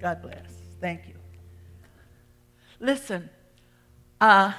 God bless. Thank you. Listen, I'm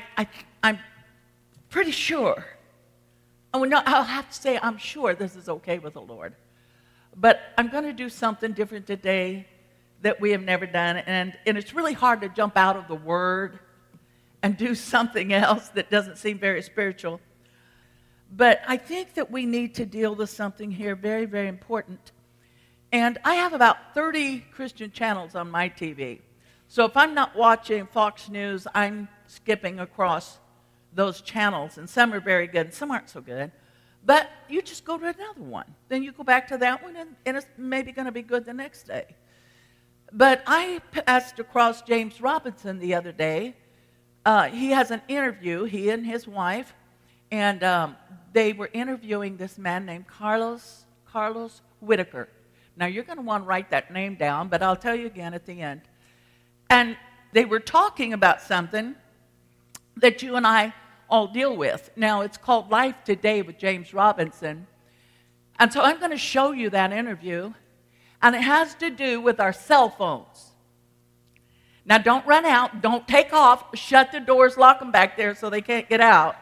pretty sure. Oh, no, I'll have to say I'm sure this is okay with the Lord. But I'm going to do something different today that we have never done. And it's really hard to jump out of the Word and do something else that doesn't seem very spiritual. But I think that we need to deal with something here very, very important. And I have about 30 Christian channels on my TV. So if I'm not watching Fox News, I'm skipping across those channels. And some are very good, and some aren't so good. But you just go to another one. Then you go back to that one, and it's maybe going to be good the next day. But I passed across James Robinson the other day. He has an interview, he and his wife, and they were interviewing this man named Carlos Whitaker. Now, you're going to want to write that name down, but I'll tell you again at the end. And they were talking about something that you and I all deal with. Now, it's called Life Today with James Robinson. And so I'm going to show you that interview, and it has to do with our cell phones. Now, don't run out, don't take off, shut the doors, lock them back there so they can't get out.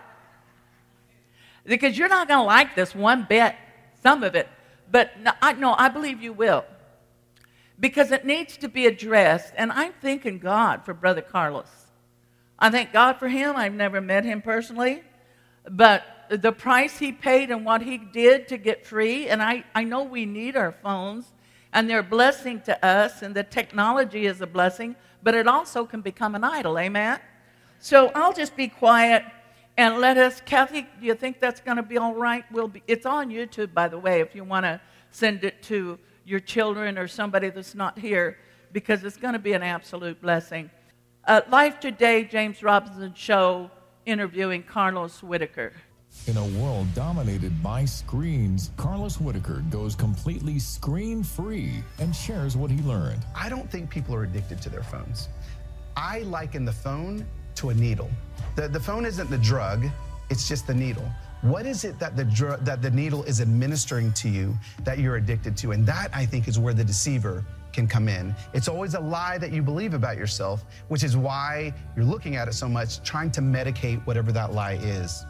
Because you're not going to like this one bit, some of it. But I believe you will. Because it needs to be addressed, and I'm thanking God for Brother Carlos. I thank God for him. I've never met him personally, but the price he paid and what he did to get free, and I know we need our phones, and they're a blessing to us, and the technology is a blessing, but it also can become an idol, amen? So I'll just be quiet and let us, Kathy, do you think that's going to be all right? It's on YouTube, by the way, if you want to send it to your children or somebody that's not here, because it's going to be an absolute blessing. Life Today, James Robinson Show, interviewing Carlos Whitaker. In a world dominated by screens, Carlos Whitaker goes completely screen-free and shares what he learned. I don't think people are addicted to their phones. I liken the phone to a needle. The phone isn't the drug, it's just the needle. What is it that the needle is administering to you that you're addicted to? And that, I think, is where the deceiver can come in. It's always a lie that you believe about yourself, which is why you're looking at it so much, trying to medicate whatever that lie is.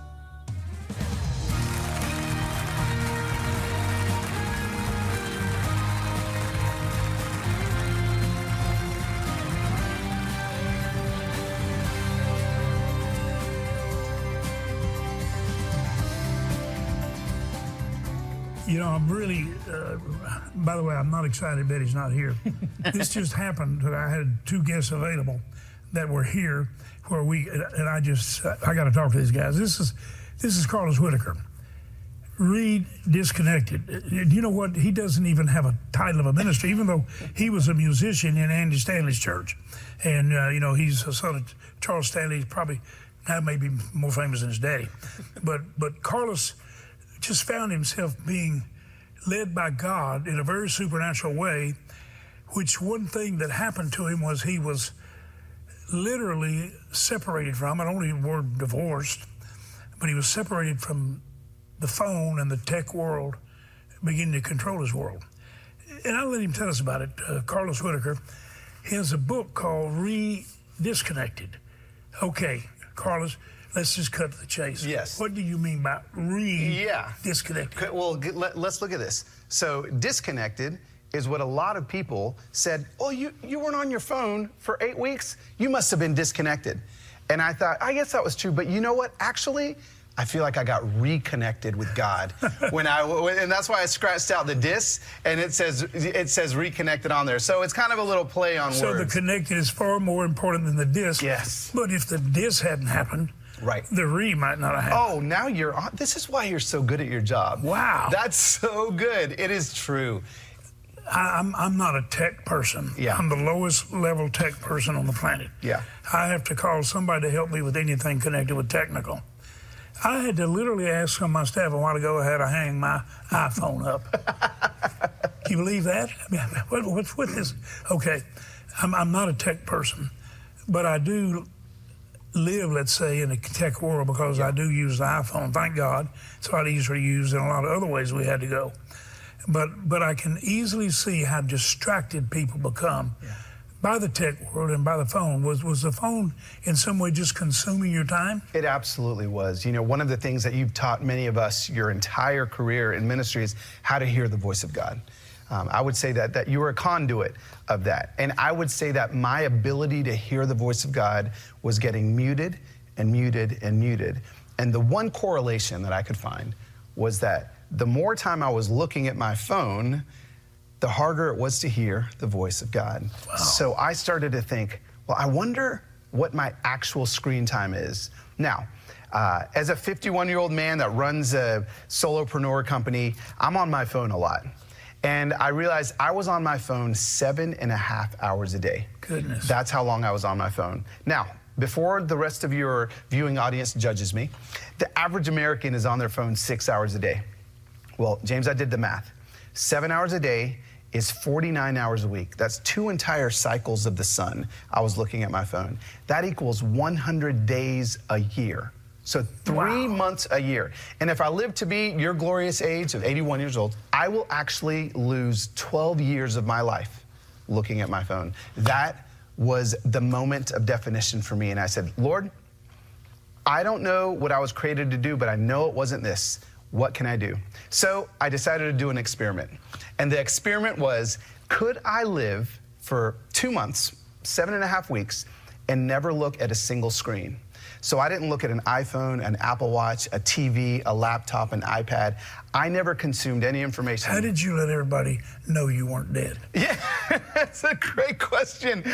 You know, I'm really, by the way, I'm not excited Betty's not here. This just happened that I had two guests available that were here where I got to talk to these guys. This is Carlos Whitaker. Read Disconnected. You know what? He doesn't even have a title of a ministry, even though he was a musician in Andy Stanley's church. And, you know, he's a son of Charles Stanley. He's probably now maybe more famous than his daddy. But Carlos just found himself being led by God in a very supernatural way, which one thing that happened to him was he was literally separated from, I don't even word divorced, but he was separated from the phone and the tech world, beginning to control his world. And I'll let him tell us about it. Carlos Whitaker, he has a book called Disconnected. Okay, Carlos, let's just cut to the chase. Yes. What do you mean by disconnected? Well, let's look at this. So disconnected is what a lot of people said, oh, you weren't on your phone for 8 weeks? You must have been disconnected. And I thought, I guess that was true. But you know what? Actually, I feel like I got reconnected with God and that's why I scratched out the dis, and it says reconnected on there. So it's kind of a little play on words. So the connected is far more important than the dis. Yes. But if the dis hadn't happened, right, the might not have happened. Oh, now you're on. This is why you're so good at your job. Wow. That's so good. It is true. I'm not a tech person. Yeah. I'm the lowest level tech person on the planet. Yeah. I have to call somebody to help me with anything connected with technical. I had to literally ask some of my staff a while ago how to hang my iPhone up. Can you believe that? I mean, what's with this? Okay, I'm not a tech person, but I do live, let's say, in a tech world because I do use the iPhone. Thank God. It's a lot easier to use than a lot of other ways we had to go. but I can easily see how distracted people become by the tech world and by the phone. Was the phone in some way just consuming your time? It absolutely was. You know, one of the things that you've taught many of us your entire career in ministry is how to hear the voice of God. I would say that you were a conduit of that. And I would say that my ability to hear the voice of God was getting muted and muted and muted. And the one correlation that I could find was that the more time I was looking at my phone, the harder it was to hear the voice of God. Wow. So I started to think, well, I wonder what my actual screen time is. Now, as a 51-year-old man that runs a solopreneur company, I'm on my phone a lot. And I realized I was on my phone 7.5 hours a day. Goodness. That's how long I was on my phone. Now, before the rest of your viewing audience judges me, the average American is on their phone 6 hours a day. Well, James, I did the math. 7 hours a day is 49 hours a week. That's 2 entire cycles of the sun. I was looking at my phone. That equals 100 days a year. So 3 months a year. And if I live to be your glorious age of 81 years old, I will actually lose 12 years of my life looking at my phone. That was the moment of definition for me. And I said, Lord, I don't know what I was created to do, but I know it wasn't this. What can I do? So I decided to do an experiment. And the experiment was, could I live for 2 months, 7.5 weeks, and never look at a single screen? So I didn't look at an iPhone, an Apple Watch, a TV, a laptop, an iPad. I never consumed any information. How did you let everybody know you weren't dead? Yeah, that's a great question.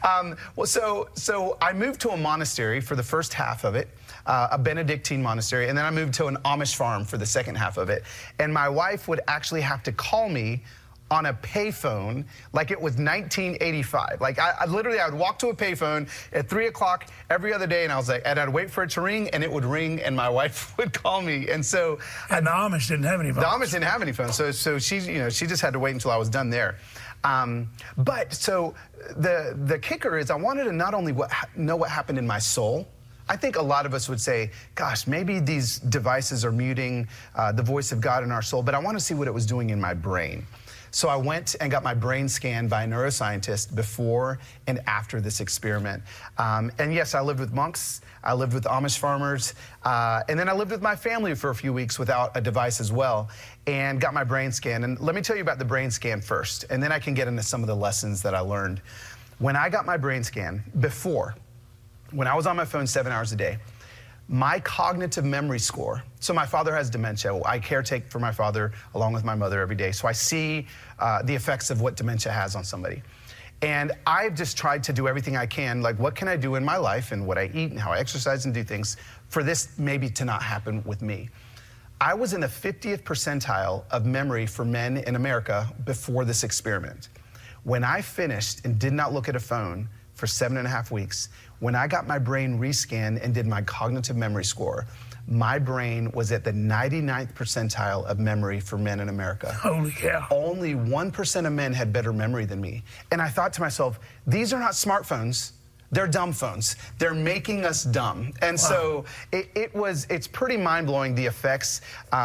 So I moved to a monastery for the first half of it, a Benedictine monastery, and then I moved to an Amish farm for the second half of it. And my wife would actually have to call me on a payphone like it was 1985. Like I would walk to a payphone at 3 o'clock every other day, and I'd wait for it to ring, and it would ring, and my wife would call me. And so, and the Amish didn't have any phones. The Amish didn't have any phones, so she just had to wait until I was done there. But the kicker is I wanted to not only know what happened in my soul. I think a lot of us would say, gosh, maybe these devices are muting the voice of God in our soul, but I want to see what it was doing in my brain. So I went and got my brain scanned by a neuroscientist before and after this experiment. And yes, I lived with monks, I lived with Amish farmers, and then I lived with my family for a few weeks without a device as well, and got my brain scanned. And let me tell you about the brain scan first, and then I can get into some of the lessons that I learned. When I got my brain scan, when I was on my phone 7 hours a day, my cognitive memory score, so my father has dementia. I caretake for my father along with my mother every day. So I see the effects of what dementia has on somebody. And I've just tried to do everything I can, like what can I do in my life and what I eat and how I exercise and do things for this maybe to not happen with me. I was in the 50th percentile of memory for men in America before this experiment. When I finished and did not look at a phone for 7.5 weeks, when I got my brain rescanned and did my cognitive memory score, my brain was at the 99th percentile of memory for men in America. Holy cow. Only 1% of men had better memory than me. And I thought to myself, these are not smartphones. They're dumb phones. They're making us dumb. And wow. So it's pretty mind-blowing, the effects.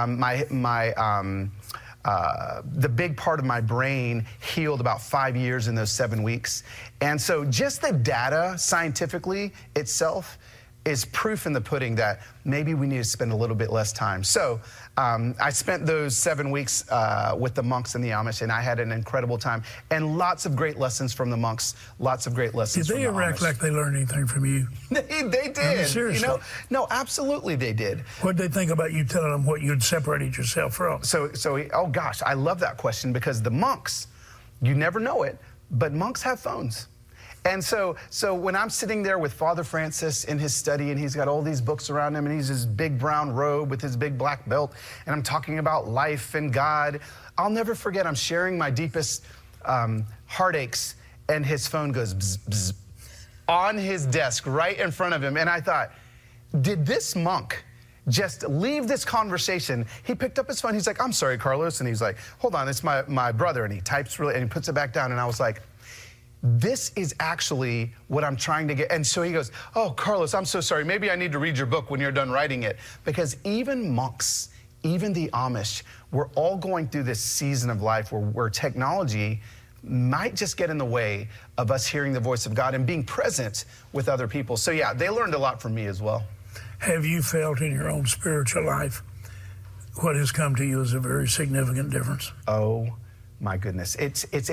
The big part of my brain healed about 5 years in those 7 weeks. And so just the data scientifically itself is proof in the pudding that maybe we need to spend a little bit less time. So I spent those 7 weeks with the monks and the Amish, and I had an incredible time. And lots of great lessons from the monks, lots of great lessons from the Amish. Did they ever act like they learned anything from you? They did. Seriously? No, absolutely they did. What did they think about you telling them what you'd separated yourself from? Oh gosh, I love that question, because the monks, you never know it, but monks have phones. And so when I'm sitting there with Father Francis in his study, and he's got all these books around him, and he's his big brown robe with his big black belt, and I'm talking about life and God, I'll never forget, I'm sharing my deepest heartaches, and his phone goes bzz, bzz, on his desk right in front of him. And I thought, did this monk just leave this conversation? He picked up his phone, he's like, I'm sorry, Carlos. And he's like, hold on, it's my brother. And he types and he puts it back down. And I was like, this is actually what I'm trying to get. And so he goes, oh, Carlos, I'm so sorry. Maybe I need to read your book when you're done writing it. Because even monks, even the Amish, we're all going through this season of life where technology might just get in the way of us hearing the voice of God and being present with other people. So yeah, they learned a lot from me as well. Have you felt in your own spiritual life what has come to you as a very significant difference? Oh my goodness, it's a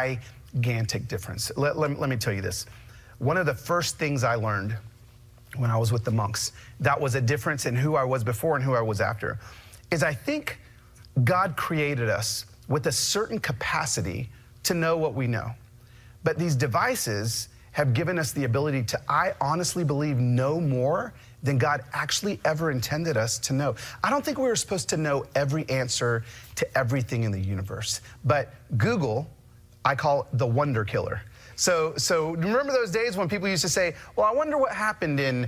gigantic difference. Let me tell you this. One of the first things I learned when I was with the monks, that was a difference in who I was before and who I was after, is I think God created us with a certain capacity to know what we know. But these devices have given us the ability to, I honestly believe, know more than God actually ever intended us to know. I don't think we were supposed to know every answer to everything in the universe. But Google, I call the wonder killer. So remember those days when people used to say, well, I wonder what happened in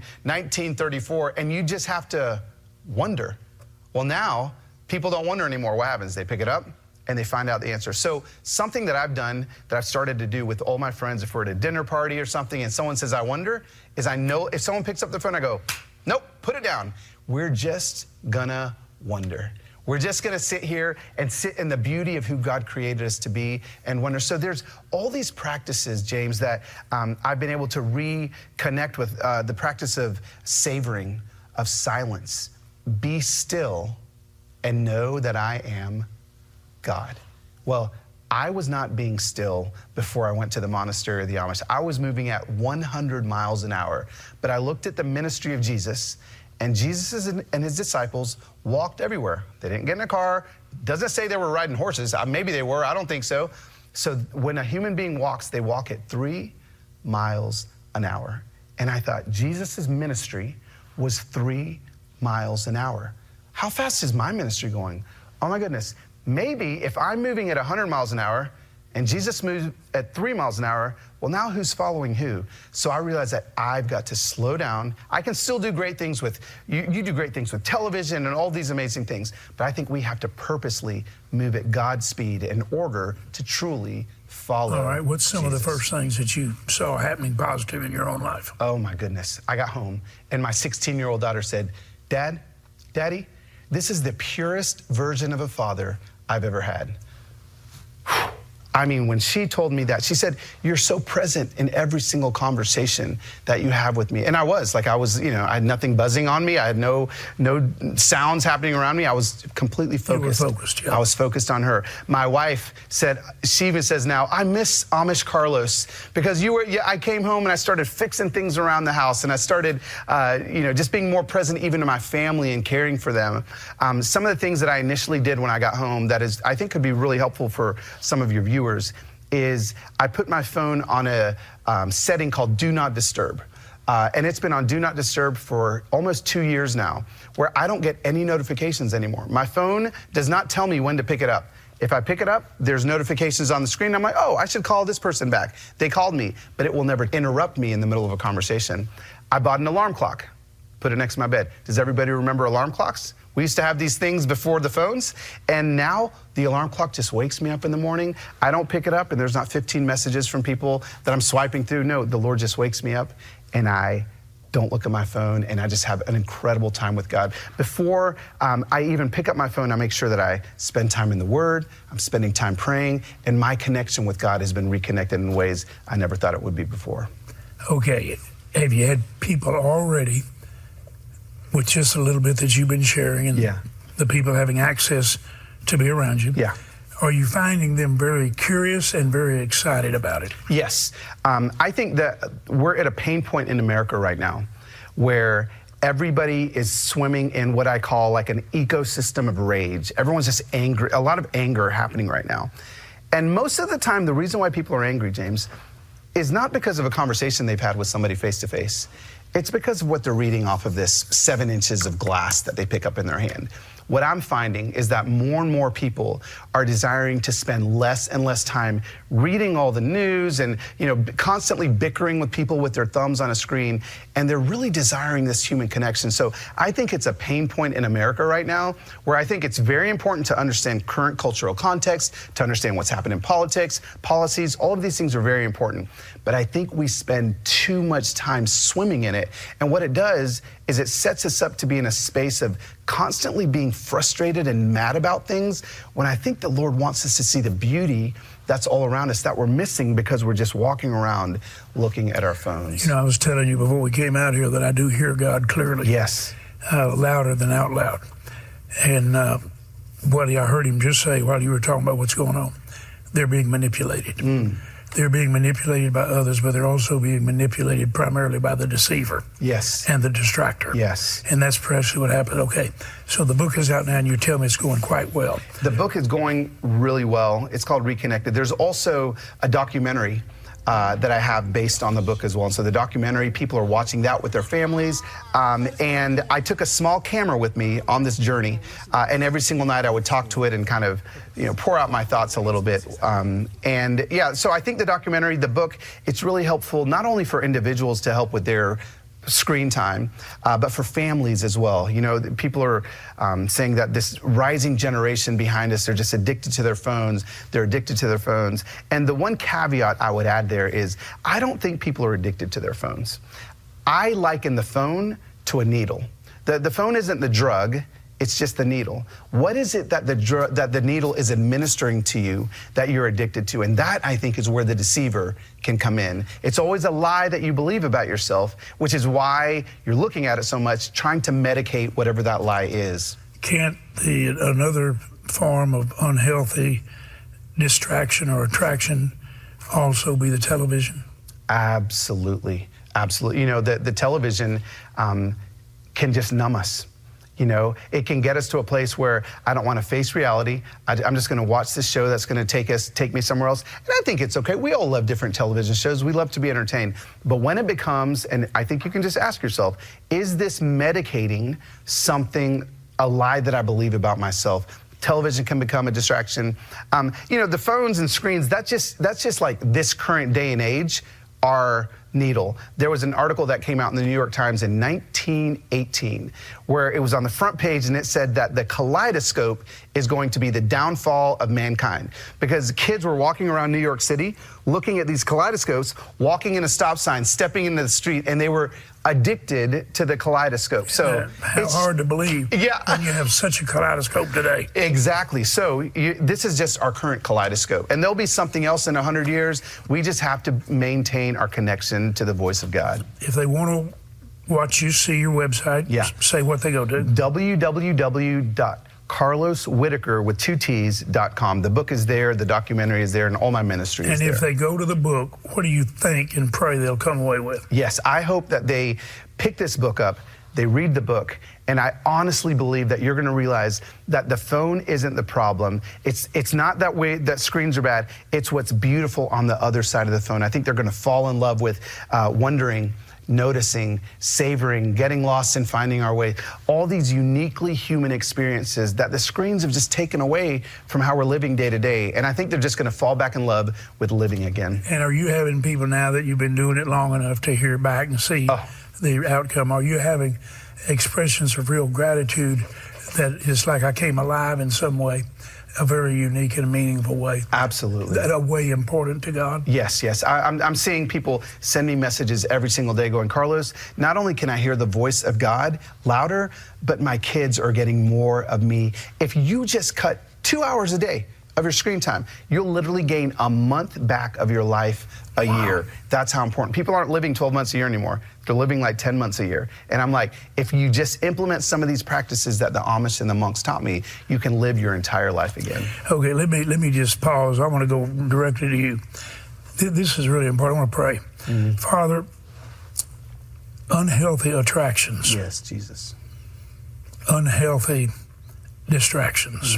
1934, and you just have to wonder. Well, now people don't wonder anymore. What happens? They pick it up and they find out the answer. So something that I've done, that I've started to do with all my friends, if we're at a dinner party or something and someone says, I wonder, is I know if someone picks up the phone, I go, nope, put it down. We're just gonna wonder. We're just gonna sit here and sit in the beauty of who God created us to be and wonder. So there's all these practices, James, that I've been able to reconnect with, the practice of savoring, of silence. Be still and know that I am God. Well, I was not being still before I went to the monastery of the Amish. I was moving at 100 miles an hour. But I looked at the ministry of Jesus, and Jesus and his disciples walked everywhere. They didn't get in a car. Doesn't say they were riding horses. Maybe they were. I don't think so. So when a human being walks, they walk at 3 miles an hour. And I thought, Jesus' ministry was 3 miles an hour. How fast is my ministry going? Oh my goodness. Maybe if I'm moving at 100 miles an hour and Jesus moved at 3 miles an hour, well, now who's following who? So I realized that I've got to slow down. I can still do great things with, you do great things with television and all these amazing things, but I think we have to purposely move at God's speed in order to truly follow. All right, what's some Jesus. of the first things that you saw happening positive in your own life? Oh my goodness. I got home and my 16-year-old daughter said, Daddy, this is the purest version of a father I've ever had. I mean, when she told me that, she said, you're so present in every single conversation that you have with me. And I was, I had nothing buzzing on me. I had no sounds happening around me. I was completely focused. You were focused, yeah. I was focused on her. My wife said, she even says now, I miss Amish Carlos because I came home and I started fixing things around the house and I started, just being more present even to my family and caring for them. Some of the things that I initially did when I got home that I think could be really helpful for some of your viewers is I put my phone on a setting called Do Not Disturb. And it's been on Do Not Disturb for almost 2 years now, where I don't get any notifications anymore. My phone does not tell me when to pick it up. If I pick it up, there's notifications on the screen. I'm like, oh, I should call this person back. They called me, but it will never interrupt me in the middle of a conversation. I bought an alarm clock, put it next to my bed. Does everybody remember alarm clocks? We used to have these things before the phones, and now the alarm clock just wakes me up in the morning. I don't pick it up, and there's not 15 messages from people that I'm swiping through. No, the Lord just wakes me up, and I don't look at my phone, and I just have an incredible time with God. Before I even pick up my phone, I make sure that I spend time in the Word, I'm spending time praying, and my connection with God has been reconnected in ways I never thought it would be before. Okay, have you had people already, with just a little bit that you've been sharing and the people having access to be around you, are you finding them very curious and very excited about it? Yes. I think that we're at a pain point in America right now where everybody is swimming in what I call like an ecosystem of rage. Everyone's just angry, a lot of anger happening right now. And most of the time, the reason why people are angry, James, is not because of a conversation they've had with somebody face to face. It's because of what they're reading off of this 7 inches of glass that they pick up in their hand. What I'm finding is that more and more people are desiring to spend less and less time reading all the news and, constantly bickering with people with their thumbs on a screen, and they're really desiring this human connection. So I think it's a pain point in America right now where I think it's very important to understand current cultural context, to understand what's happened in politics, policies, all of these things are very important. But I think we spend too much time swimming in it, and what it does is it sets us up to be in a space of constantly being frustrated and mad about things, when I think the Lord wants us to see the beauty that's all around us that we're missing because we're just walking around looking at our phones. I was telling you before we came out here that I do hear God clearly. Yes. Louder than out loud. And what I heard him just say while you were talking about what's going on, they're being manipulated. They're being manipulated by others, but they're also being manipulated primarily by the deceiver. Yes. And the distractor. Yes. And that's precisely what happened. Okay, so the book is out now, and you tell me it's going quite well. The book is going really well. It's called Reconnected. There's also a documentary that I have based on the book as well. And so the documentary, people are watching that with their families. And I took a small camera with me on this journey. And every single night I would talk to it and kind of, pour out my thoughts a little bit. And yeah, so I think the documentary, the book, it's really helpful not only for individuals to help with their screen time, but for families as well. People are saying that this rising generation behind us, they're just addicted to their phones. They're addicted to their phones. And the one caveat I would add there is, I don't think people are addicted to their phones. I liken the phone to a needle. The phone isn't the drug. It's just the needle. What is it that the needle is administering to you that you're addicted to? And that, I think, is where the deceiver can come in. It's always a lie that you believe about yourself, which is why you're looking at it so much, trying to medicate whatever that lie is. Can't another form of unhealthy distraction or attraction also be the television? Absolutely. Absolutely. The television can just numb us. It can get us to a place where I don't want to face reality. I'm just going to watch this show that's going to take me somewhere else. And I think it's okay. We all love different television shows. We love to be entertained. But when it becomes, and I think you can just ask yourself, is this medicating something, a lie that I believe about myself? Television can become a distraction. The phones and screens, that's just like this current day and age, our needle. There was an article that came out in the New York Times in 1918 where it was on the front page and it said that the kaleidoscope is going to be the downfall of mankind, because kids were walking around New York City looking at these kaleidoscopes, walking in a stop sign, stepping into the street, and they were addicted to the kaleidoscope. So how hard to believe when you have such a kaleidoscope today. Exactly. So this is just our current kaleidoscope. And there'll be something else in 100 years. We just have to maintain our connection to the voice of God. If they want to watch you, see your website, say what they go to. www.carloswhitaker with 2Ts.com. The book is there, the documentary is there, and all my ministry is there. And if they go to the book, what do you think and pray they'll come away with? Yes, I hope that they pick this book up, they read the book, and I honestly believe that you're going to realize that the phone isn't the problem. It's not that way that screens are bad. It's what's beautiful on the other side of the phone. I think they're going to fall in love with wondering, noticing, savoring, getting lost and finding our way. All these uniquely human experiences that the screens have just taken away from how we're living day to day. And I think they're just going to fall back in love with living again. And are you having people now that you've been doing it long enough to hear back and see the outcome? Are you having expressions of real gratitude that it's like I came alive in some way? A very unique and meaningful way. Absolutely. That a way important to God? Yes. I'm seeing people send me messages every single day going, Carlos, not only can I hear the voice of God louder, but my kids are getting more of me. If you just cut 2 hours a day of your screen time, you'll literally gain a month back of your life a year. That's how important. People aren't living 12 months a year anymore. They're living like 10 months a year. And I'm like, if you just implement some of these practices that the Amish and the monks taught me, you can live your entire life again. Okay, let me just pause. I want to go directly to you. This is really important. I want to pray. Father, unhealthy attractions. Yes, Jesus. Unhealthy distractions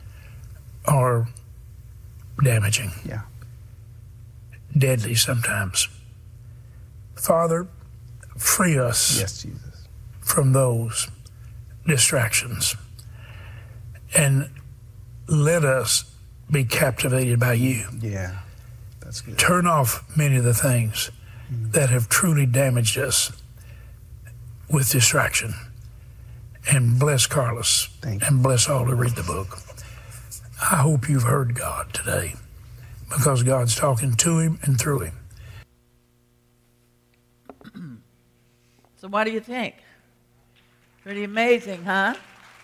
are damaging. Yeah. Deadly sometimes. Father, free us from those distractions and let us be captivated by you. Yeah, that's good. Turn off many of the things that have truly damaged us with distraction, and bless Carlos and bless all who read the book. I hope you've heard God today, because God's talking to him and through him. So what do you think? Pretty amazing, huh?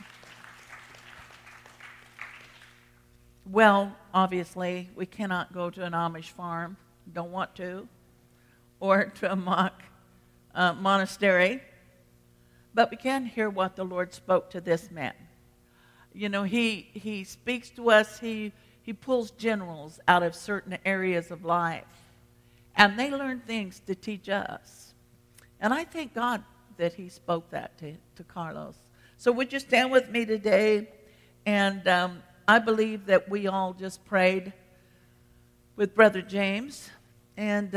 Well, obviously, we cannot go to an Amish farm, don't want to, or to a monastery, but we can hear what the Lord spoke to this man. You know, he speaks to us, he pulls generals out of certain areas of life, and they learn things to teach us. And I thank God that he spoke that to Carlos. So would you stand with me today? And I believe that we all just prayed with Brother James. And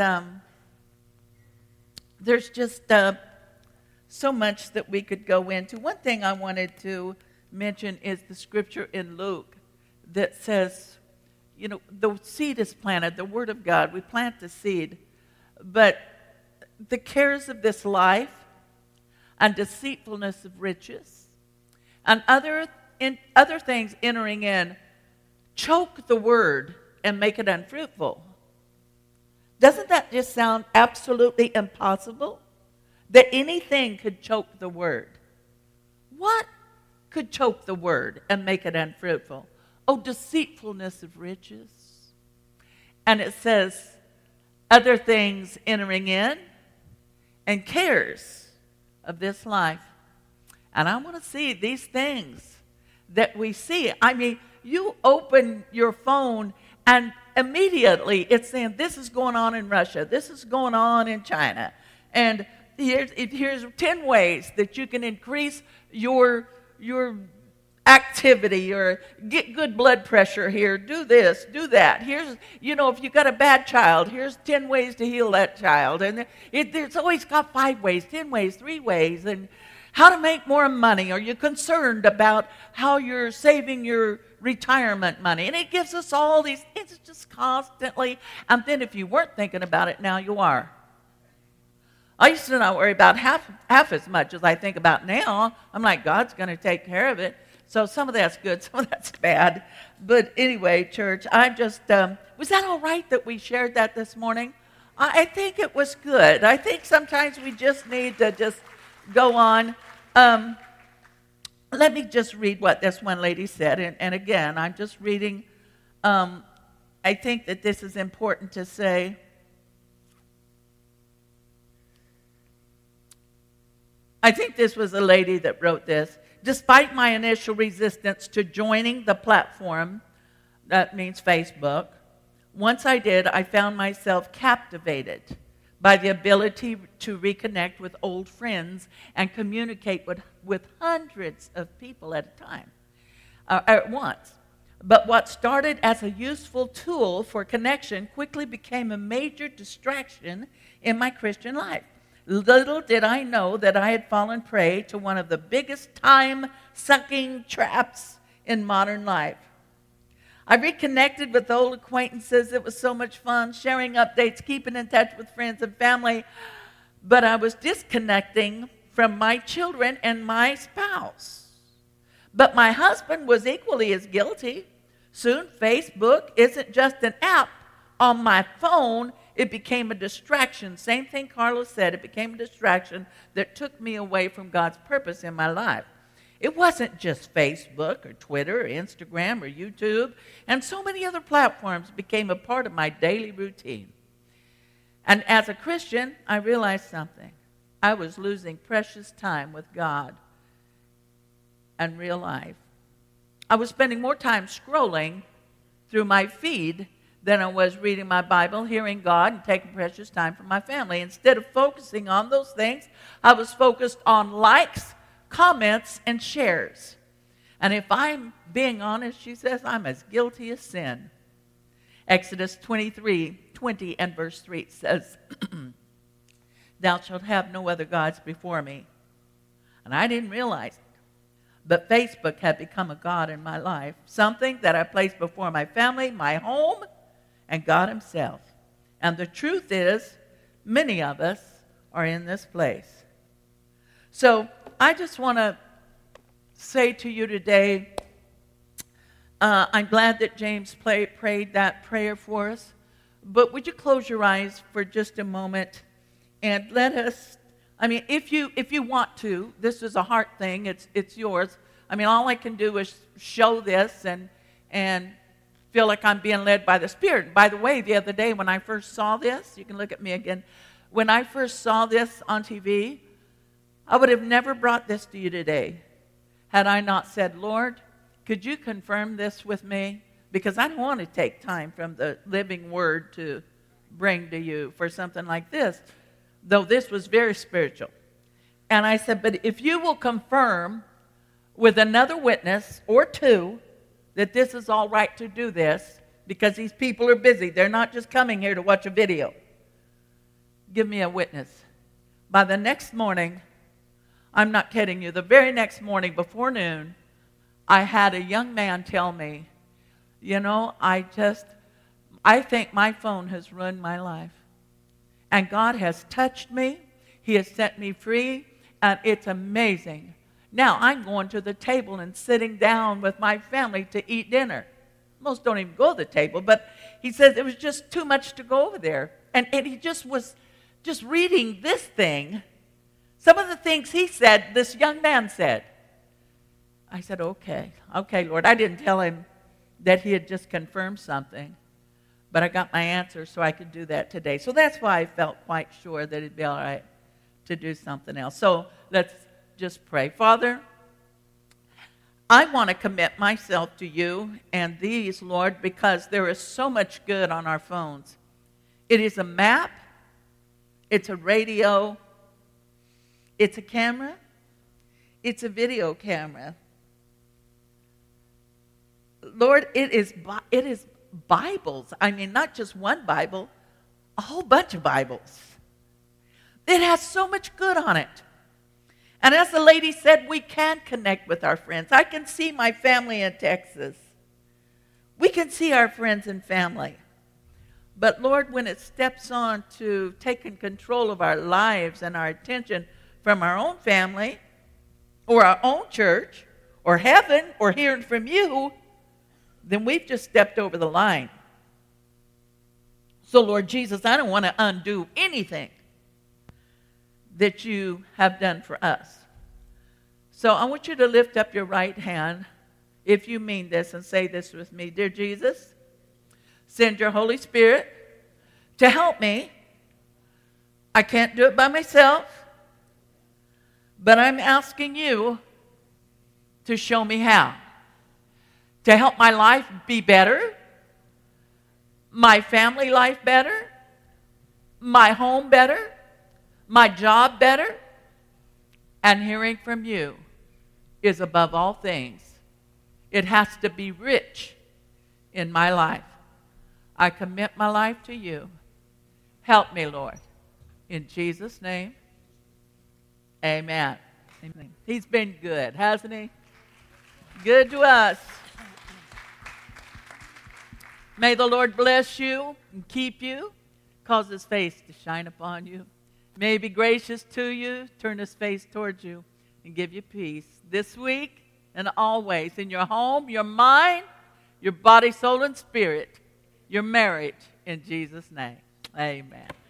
there's just so much that we could go into. One thing I wanted to mention is the scripture in Luke that says, you know, the seed is planted, the word of God, we plant the seed, but the cares of this life and deceitfulness of riches and other things entering in choke the word and make it unfruitful. Doesn't that just sound absolutely impossible? That anything could choke the word. What could choke the word and make it unfruitful? Oh, deceitfulness of riches. And it says, other things entering in, and cares of this life. And I want to see these things that we see. I mean, you open your phone and immediately it's saying, this is going on in Russia, this is going on in China. And here's 10 ways that you can increase your activity or get good blood pressure here. Do this, do that. Here's, you know, if you've got a bad child, here's 10 ways to heal that child. And it's always got 5 ways, 10 ways, 3 ways. And how to make more money. Are you concerned about how you're saving your retirement money? And it gives us all these things just constantly. And then if you weren't thinking about it, now you are. I used to not worry about half as much as I think about now. I'm like, God's going to take care of it. So some of that's good, some of that's bad. But anyway, church, I just, was that all right that we shared that this morning? I think it was good. I think sometimes we just need to just go on. Let me just read what this one lady said. And again, I'm just reading. I think that this is important to say. I think this was a lady that wrote this. Despite my initial resistance to joining the platform, that means Facebook, once I did, I found myself captivated by the ability to reconnect with old friends and communicate with hundreds of people at a time, at once. But what started as a useful tool for connection quickly became a major distraction in my Christian life. Little did I know that I had fallen prey to one of the biggest time-sucking traps in modern life. I reconnected with old acquaintances. It was so much fun, sharing updates, keeping in touch with friends and family. But I was disconnecting from my children and my spouse. But my husband was equally as guilty. Soon, Facebook isn't just an app on my phone. It became a distraction. Same thing Carlos said. It became a distraction that took me away from God's purpose in my life. It wasn't just Facebook or Twitter or Instagram or YouTube, and so many other platforms became a part of my daily routine. And as a Christian, I realized something. I was losing precious time with God and real life. I was spending more time scrolling through my feed than I was reading my Bible, hearing God, and taking precious time for my family. Instead of focusing on those things, I was focused on likes, comments, and shares. And if I'm being honest, she says, I'm as guilty as sin. Exodus 23:20 and verse 3 says, Thou shalt have no other gods before me. And I didn't realize it. But Facebook had become a god in my life, something that I placed before my family, my home, and God himself. And the truth is, many of us are in this place. So I just want to say to you today, I'm glad that James prayed that prayer for us. But would you close your eyes for just a moment and let us, I mean, if you want to, this is a heart thing, it's yours. I mean, all I can do is show this and feel like I'm being led by the Spirit. By the way, the other day when I first saw this, you can look at me again. When I first saw this on TV, I would have never brought this to you today had I not said, Lord, could you confirm this with me? Because I don't want to take time from the living word to bring to you for something like this, though this was very spiritual. And I said, but if you will confirm with another witness or two that this is all right to do this, because these people are busy. They're not just coming here to watch a video. Give me a witness. By the next morning, I'm not kidding you, the very next morning before noon, I had a young man tell me, you know, I think my phone has ruined my life. And God has touched me. He has set me free. And it's amazing. Now I'm going to the table and sitting down with my family to eat dinner. Most don't even go to the table, but he says it was just too much to go over there. And he just was just reading this thing. Some of the things he said, this young man said. I said, okay, Lord. I didn't tell him that he had just confirmed something, but I got my answer so I could do that today. So that's why I felt quite sure that it'd be all right to do something else. So let's just pray. Father, I want to commit myself to you and these, Lord, because there is so much good on our phones. It is a map. It's a radio. It's a camera. It's a video camera. Lord, it is Bibles. I mean, not just one Bible, a whole bunch of Bibles. It has so much good on it. And as the lady said, we can connect with our friends. I can see my family in Texas. We can see our friends and family. But Lord, when it steps on to taking control of our lives and our attention from our own family or our own church or heaven or hearing from you, then we've just stepped over the line. So Lord Jesus, I don't want to undo anything that you have done for us. So I want you to lift up your right hand if you mean this and say this with me. Dear Jesus, send your Holy Spirit to help me. I can't do it by myself, but I'm asking you to show me how. To help my life be better, my family life better, my home better, my job better, and hearing from you is above all things. It has to be rich in my life. I commit my life to you. Help me, Lord. In Jesus' name, amen. Amen. He's been good, hasn't he? Good to us. May the Lord bless you and keep you, cause his face to shine upon you. May he be gracious to you, turn his face towards you, and give you peace this week and always in your home, your mind, your body, soul, and spirit, your marriage, in Jesus' name. Amen.